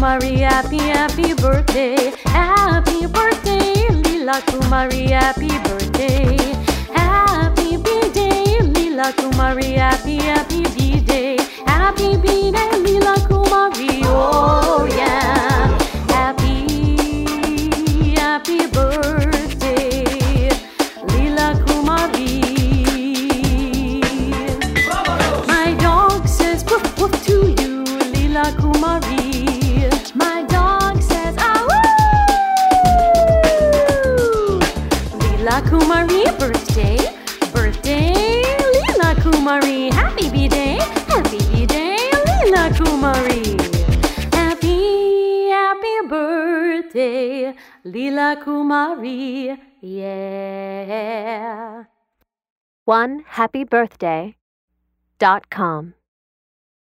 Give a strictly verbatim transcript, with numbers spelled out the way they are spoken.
Kumari, happy, happy birthday. Happy birthday, Leela Kumari, happy birthday. Happy B-Day, Leela Kumari, happy, happy B-Day. Happy B-Day, Leela Kumari, oh yeah. Happy, happy birthday, Leela Kumari. My dog says woof woof to you, Leela Kumari. My dog says ah woo. Leela Kumari, birthday, birthday, Leela Kumari. Happy B-Day, happy B-Day, Leela Kumari. Happy, happy birthday, Leela Kumari, yeah. one happy birthday dot com